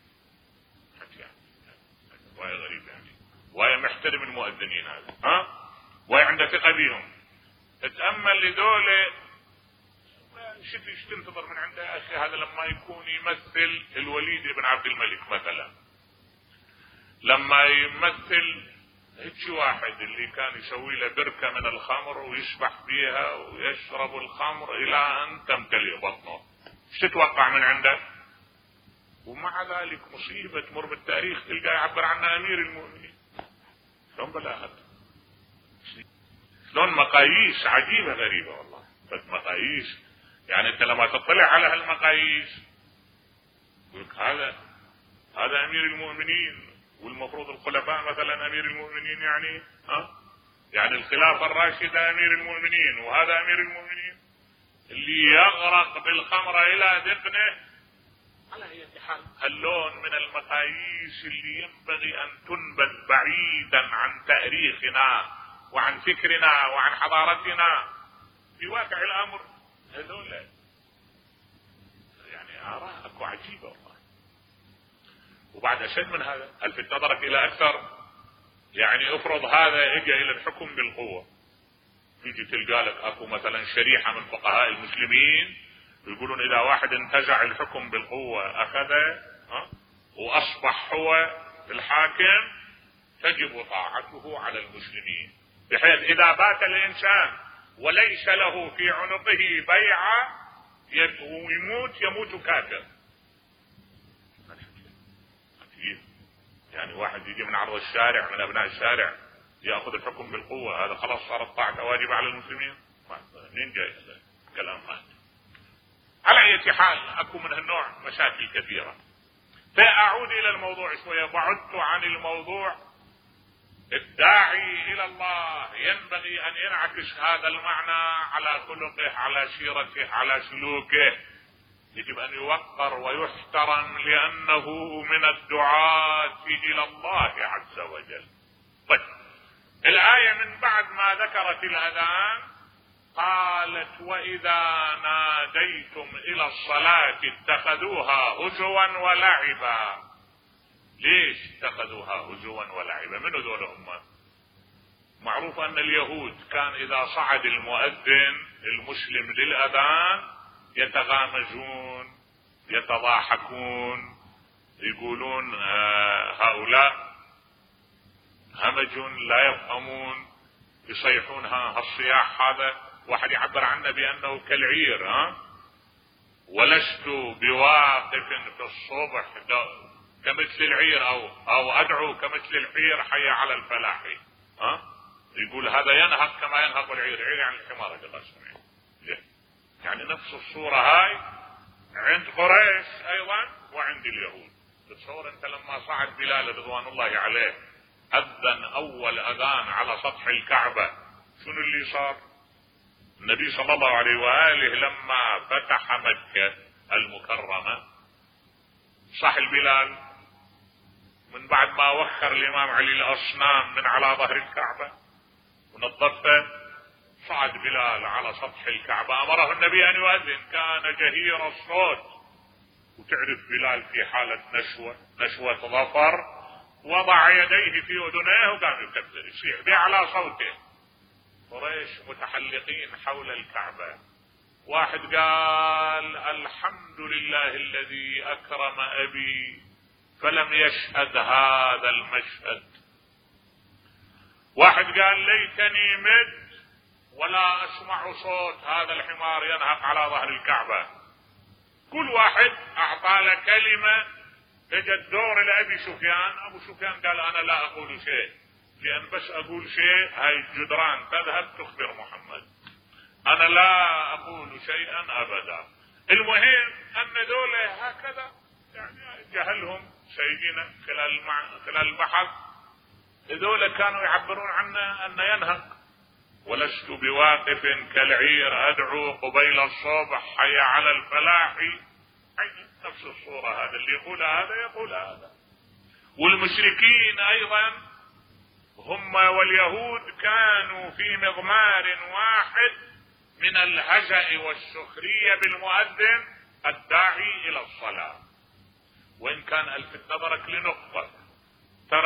وهي غريب يعني، وهي محترم المؤذنين هذا، ها؟ وهي عنده ثقة بهم. اتأمل لدولة شوف ايش تنتظر من عنده يا اخي. هذا لما يكون يمثل الوليد بن عبد الملك مثلا، لما يمثل هيك واحد اللي كان يسوي له بركة من الخمر ويسبح فيها ويشرب الخمر الى ان تمتلئ بطنه، ايش تتوقع من عنده؟ ومع ذلك مصيبة تمر بالتاريخ تلقى يعبر عنها امير المؤمنين. شلون بلاغة، شلون مقاييس عجيبة غريبة والله. بس مقاييس يعني انت لما تطلع على هالمقاييس يقولك هذا هذا امير المؤمنين، والمفروض الخلفاء مثلا امير المؤمنين يعني ها يعني الخلافة الراشدة امير المؤمنين، وهذا امير المؤمنين اللي يغرق بالخمر الى دقنه. على اي حال هاللون من المقاييس اللي ينبغي ان تنبذ بعيدا عن تاريخنا وعن فكرنا وعن حضارتنا. في واقع الامر هذول يعني آراء اكو عجيبة والله. وبعد اشد من هذا الفت نظرك الى اكثر، يعني افرض هذا اجى الى الحكم بالقوة، تيجي تلقى لك اكو مثلا شريحة من فقهاء المسلمين يقولون اذا واحد انتزع الحكم بالقوة اخذه ها واصبح هو الحاكم تجب طاعته على المسلمين، بحيث اذا بات الانسان وليس له في عنقه بيعة ويموت يموت كافر. يعني واحد يجي من عرض الشارع من ابناء الشارع ياخذ الحكم بالقوة، هذا خلاص صارت طاعته واجبة على المسلمين. منين جاي هذا كلام هذا؟ على اي حال اكو من هالنوع مشاكل كثيرة. فاعود الى الموضوع شوية. بعدت عن الموضوع. الداعي الى الله ينبغي ان ينعكس هذا المعنى على خلقه، على سيرته، على سلوكه. يجب ان يوقر ويحترم لانه من الدعاة الى الله عز وجل. طيب الآية من بعد ما ذكرت الاذان قالت: واذا ناديتم الى الصلاة اتخذوها هزوا ولعبا. ليش اتخذوها هزوا ولعبا؟ من ذول هم؟ معروف ان اليهود كان اذا صعد المؤذن المسلم للاذان يتغامزون يتضاحكون، يقولون آه هؤلاء همج لا يفهمون، يصيحون هالصياح. هذا واحد يعبر عنه بانه كالعير. ها ولست بواقف في الصبح كمثل العير او او ادعو كمثل الحير حي على الفلاح. ها يقول هذا ينهق كما ينهق العير. العير يعني الحمار اللي يعني نفس الصورة هاي عند قريش ايضا وعند اليهود. تصور انت لما صعد بلال رضوان الله عليه اذن اول اذان على سطح الكعبة، شنو اللي صار؟ النبي صلى الله عليه واله لما فتح مكة المكرمة صح البلال من بعد ما وخر الامام علي الاصنام من على ظهر الكعبة ونظفه، صعد بلال على سطح الكعبة، امره النبي ان يؤذن، كان جهير الصوت. وتعرف بلال في حالة نشوة نشوة ظفر وضع يديه في اذنيه وقام يكبر يصيح بأعلى صوته. قريش متحلقين حول الكعبة. واحد قال: الحمد لله الذي اكرم ابي فلم يشهد هذا المشهد. واحد قال: ليتني مت ولا اسمع صوت هذا الحمار ينهق على ظهر الكعبة. كل واحد اعطى له كلمة. اجى الدور لابي سفيان. ابو سفيان قال: انا لا اقول شيء، لان بس اقول شيء هاي الجدران تذهب تخبر محمد، انا لا اقول شيئا ابدا. المهم ان دولة هكذا يعني جهلهم سيدنا خلال خلال البحث هذول كانوا يعبرون عنا أن ينهق. ولست بواقف كالعير أدعو قبيل الصبح حي على الفلاح. نفس الصورة، هذا اللي يقول هذا يقول هذا. والمشركين أيضا هم واليهود كانوا في مضمار واحد من الهزأ والسخرية بالمؤذن الداعي إلى الصلاة. وإن كان ألفت نظرك لنقطة،